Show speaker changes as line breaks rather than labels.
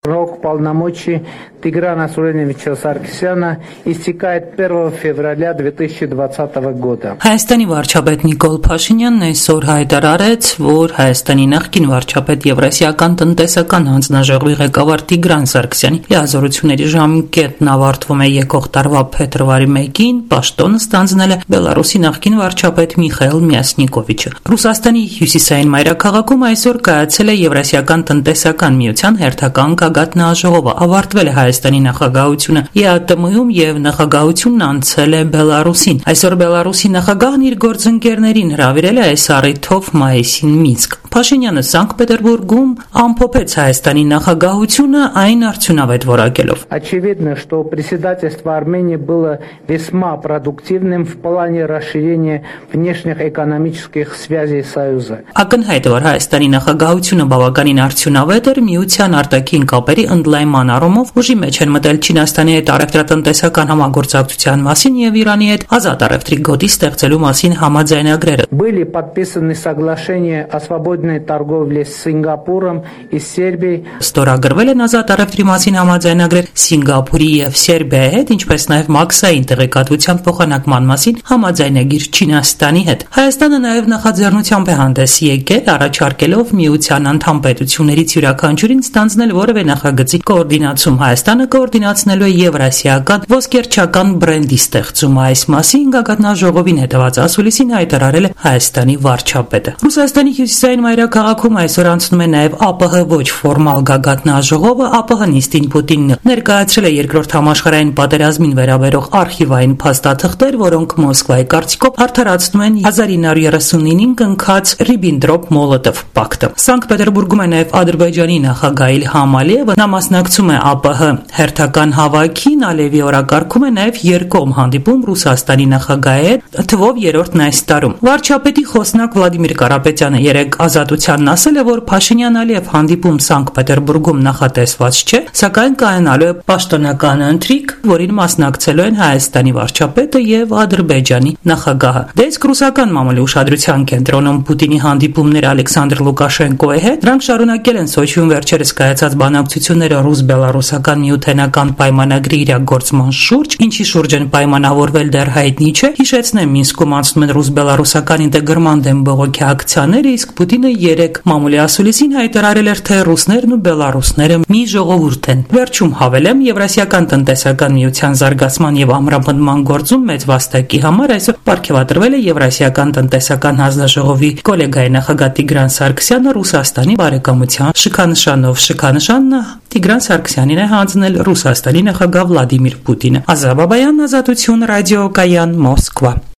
Срок полномочий Тиграна Сулеймановича Саркисяна истекает 1 февраля 2020 года.
Հայաստանի վարչապետ Նիկոլ Փաշինյանն այսօր հայտարարեց, որ Հայաստանի նախկին վարչապետ Եվրասիական տնտեսական հանձնաժողովի ղեկավար Տիգրան Սարգսյանի լիազորությունների ժամկետն ավարտվում է եկող տարվա փետրվարի 1-ին, պաշտոնը ստանձնել է Բելարուսի նախկին վարչապետ Միխայիլ Մյասնիկովիչը։ Ռուսաստանի հյուսիսային մայրաքաղաքում այսօր կայացել է Եվրասիական տնտեսական միության հերթական գագաթնաժողովը, ավարտվել է Հայաստանի նախագահությունը ԵԱՏՄ-ում եւ նախագահությունն անցել է Բելարուսին։ Այսօր Բելարուսի նախագահն իր գործընկերներին հրավիրել է այս առիթով մայիսին Մինսկ։ Փաշինյանը Սանկտ Պետերբուրգում ամփոփեց Հայաստանի նախագահությունը այն արդյունավետ որակելով։
Очевидно, что председательство Армении было весьма продуктивным в плане расширения внешних экономических связей Союза.
Ակնհայտ է, որ Հայաստանի նախագահությունը բավականին արդյունավետ էր միության արտաքին կապերի ընդլայնման առումով, ուժի մեջ են մտել Չինաստանի հետ առևտրատնտեսական համագործակցության մասին եւ Իրանի հետ ազատ առևտրի գոտի ստեղծելու մասին համաձայնագրերը։
Были подписаны соглашения о свободной торговле с Сингапуром и Сербией.
Ստորագրվել են ազատ առևտրի մասին համաձայնագրեր Սինգապուրի եւ Սերբիայի հետ, ինչպես նաեւ մաքսային տեղեկատվության փոխանակման մասին համաձայնագիր Չինաստանի հետ։ Հայաստանը նաեւ նախաձեռնությամբ է հանդես եկել, առաջարկելով միության անդամ պետություններից յուրաքանչյուրին ստանձնել որևէ նախագծի կոորդինացում։ Հայաստանը կոորդինացնելու է Եվրասիական ոսկերչական բրենդի ստեղծումը։ Այս մասին գագաթնաժողովին հետևած ասուլիսին հայտարարել է Հայաստանի վարչապետը։ Ռուսաստանի հյուսիսային մայրաքաղաքում այսօր անցնում է նաև ԱՊՀ ոչ ֆորմալ գագաթնաժողովը։ ԱՊՀ նիստին Պուտինն ներկայացրել է երկրորդ համաշխարհային պատերազմին վերաբերող արխիվային փաստաթղթեր, որոնք Մոսկվայի կարծիքով արդարացնում են 1939-ին կնքած Ռիբինտրոպ-Մոլոտով պակտը։ Սանկտ Պետերբուրգում է նաև Ադրբեջանի նախագահ Իլհամ Ալիևը, նա մասնակցում է ԱՊՀ հերթական հավաքին, Ալիևի օրակարգում է նաև երկկողմ հանդիպում Ռուսաստանի նախագահի հետ, թվով երրորդն այս տարում։ Վարչապետի խոսնակ Վլադիմիր Կարապետյանը երեկ Ազատությանն ասել է, որ Փաշինյան-Ալիև հանդիպում Սանկտ Պետերբուրգում նախատեսված չէ, սակայն կայանալու է պաշտոնական ընթրիք, որին մասնակցելու են Հայաստանի վարչապետը եւ Ադրբեջանի նախագահը։ Դեսկ ռուսական մամուլի ուշադրության կենտրոնում Պուտինի հանդիպումները Ալեքսանդր Լուկաշենկոյի հետ, դրանք շարունակել են Սոչիում վերջերս կայացած բանակցությունները ռուս-բելարուսական միութենական պայմանագրի իրագործման շուրջ, ինչի շուրջ են պայմանավորվել դեռ հայտնի չէ։ Հիշեցնեմ, Մինսկում անցնում են ռուս-բելարուսական ինտեգրման դեմ բողոքի ակցիաները, իսկ Պուտինը երեկ մամուլի ասուլիսին հայտարարել էր, թե ռուսներն ու բելարուսները մի ժողովուրդ են։ Վերջում հավելեմ, Եվրասիական տնտեսական միության զարգացման եւ ամրապնդման գործում մեծ վաստակի համար այսօր պարգևատրվել է Եվրասիական տնտեսական հանձնաժողովի գոլեգայի նախագահ Տիգրան Սարգսյանը Ռուսաստանի բարեկամության շքանշանով։ Շքանշանը Տիգրան Սարգսյանին է հանձնել Ռուսաստանի նախագահ Վլադիմիր Պուտինը։ Ազա Բաբայան, Ազատություն, ռադիո Կայան, Մոսկվա։